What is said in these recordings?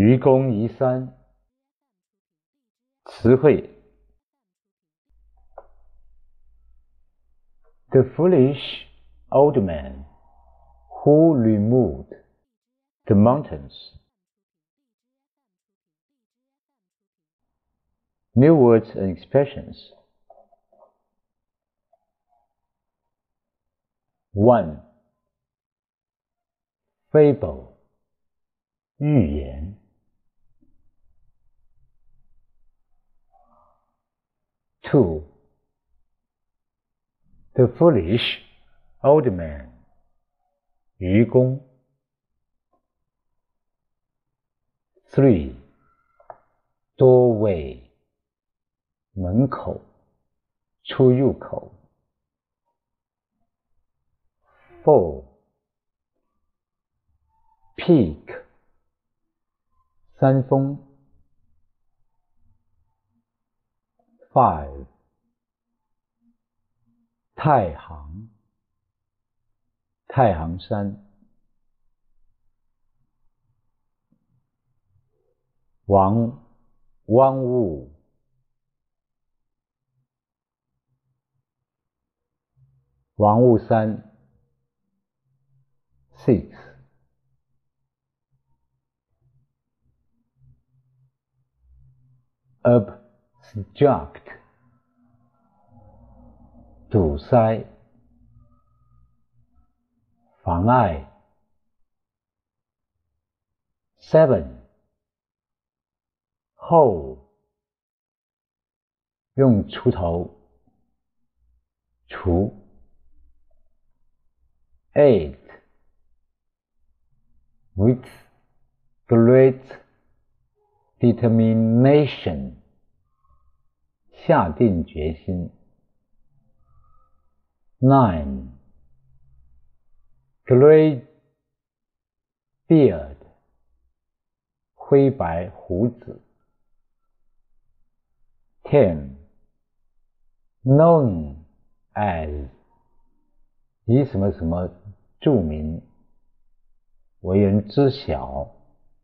愚公移山。词汇 The foolish old man who removed the mountains. New words and expressions. 1. Fable 寓言 2. The foolish old man 愚公 3. Doorway 门口出入口 4. Peak 山峰 5. 太行太行山汪雾王雾山 6. Obstruct 堵塞妨碍 7. Hoe 用锄头锄 8. With great determination 下定决心 9. Grey beard 灰白胡子 10. Known as 以什么什么著名为人知晓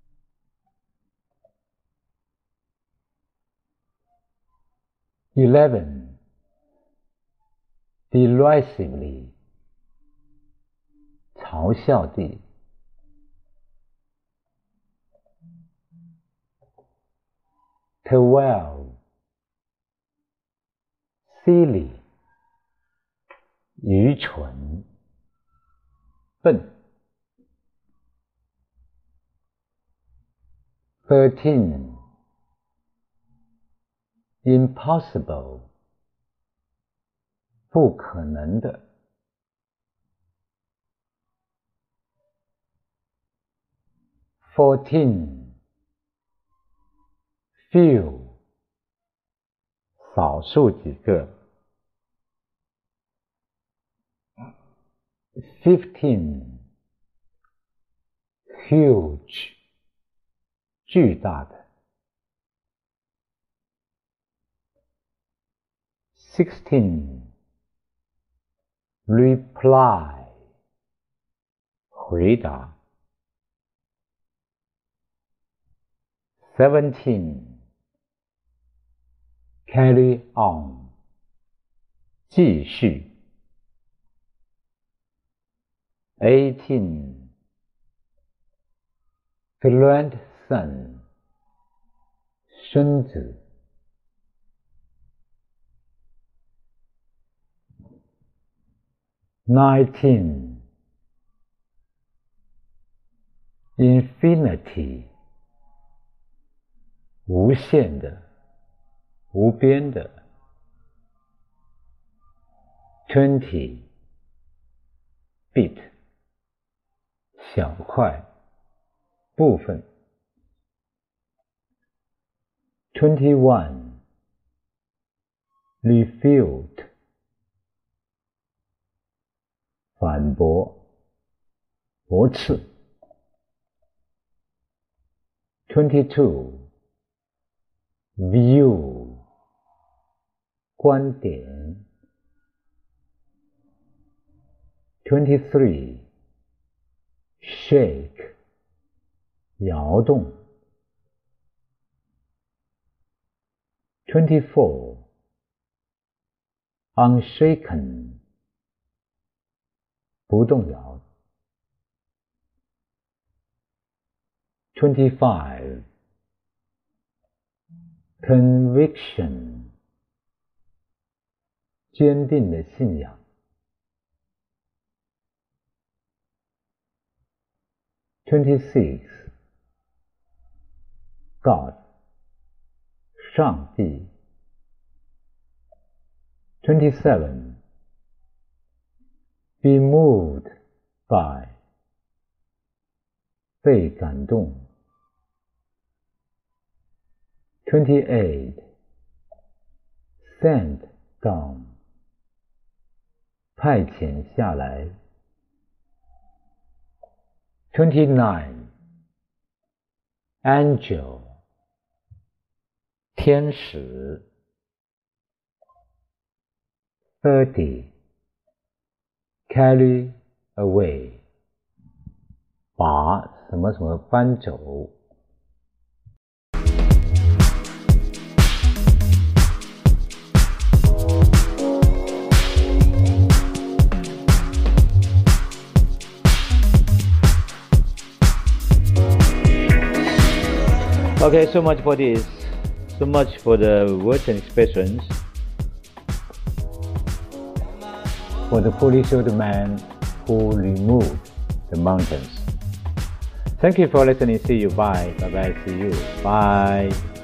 11. Derisively 嘲笑地 12. Silly 愚蠢笨 13. Impossible 不可能的 14. Few 少数几个 15. Huge 巨大的 16. Reply 回答 17. Carry on 继续 18. Grandson 孙子 19. Infinity 无限的无边的 20. Bit 小块部分 21. Refute 反驳驳斥 22. View 观点 23. Shake 摇动 24. Unshaken. 不动摇。25. Conviction. 坚定的信仰。26. God. 上帝。27. Be moved by. 被感动。28. Send down. 派遣下来。29. Angel. 天使。30. Carry away. 把什么什么搬走。Okay, so much for this. So much for the words and expressions. For the fully souled man who removed the mountains. Thank you for listening. See you. Bye. Bye bye. See you. Bye.